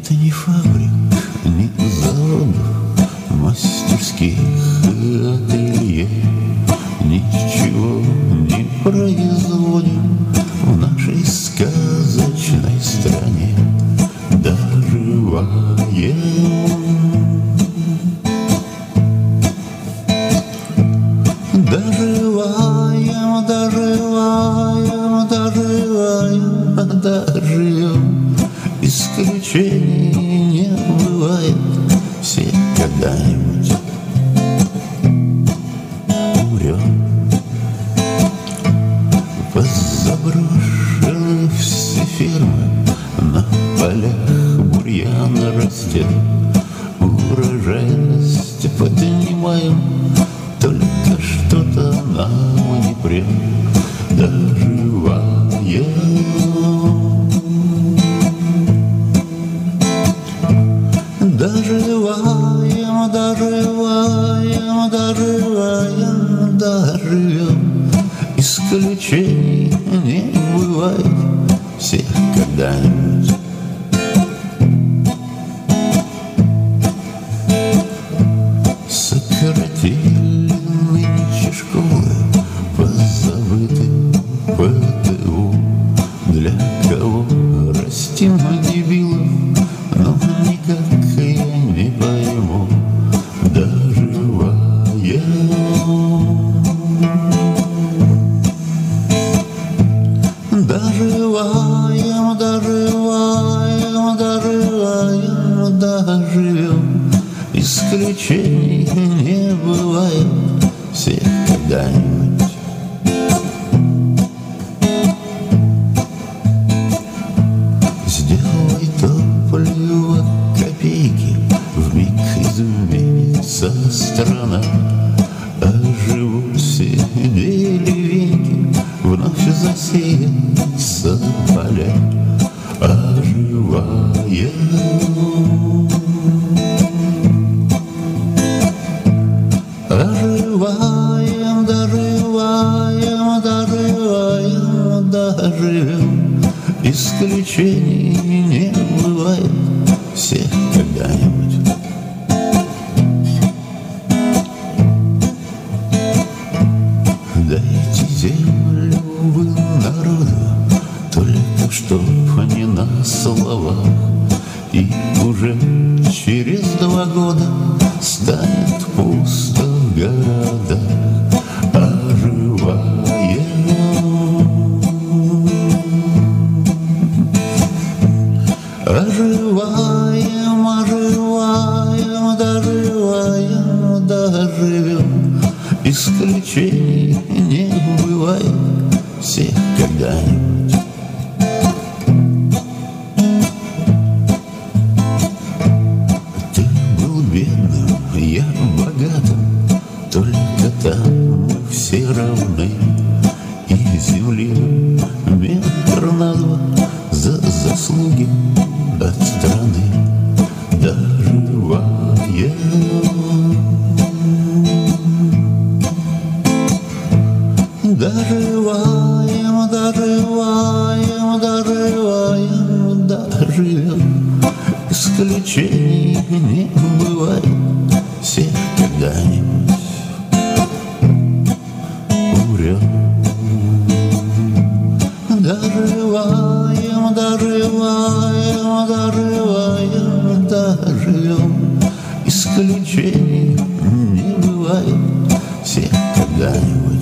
Это не фабрик, не заводов, мастерских и ателье. Ничего не производим в нашей сказочной стране. Доживаем, доживаем, доживаем, доживаем, доживем. Исключений не бывает, все когда-нибудь умрем. Позаброшены все фермы, на полях бурьян растет. Урожайность поднимаем, только что-то нам не прет. Доживаем, доживаем, доживаем, доживаем, доживем. Исключений не бывает, все когда-нибудь сократили нынче школы, позабыты ПТУ. Для кого растим дебилов, но никак я не пойму. Доживаем, доживаем, доживаем, доживаем, доживем. Исключений не бывает, все когда-нибудь сделай топливо копейки, вмиг изменится страна. Оживут все деревеньки, вновь засеются поля. Оживаем, оживаем, доживаем, доживаем, доживем. Исключений не бывает, все когда-нибудь дайте землю вы народу, только чтоб не на словах. И уже через 2 года станет пусто в городах. Оживаем, оживаем, оживаем, доживаем, доживем. Исключений не бывает, все когда-нибудь ты был бедным, я богатым, только там мы все равны. И земли метр на 2 за заслуги от страны. Доживаем, доживаем, доживаем, доживаем, доживем. Исключений не бывает, все когда-нибудь умрем. Доживаем, доживаем, доживаем, доживем. Исключений не бывает, все когда-нибудь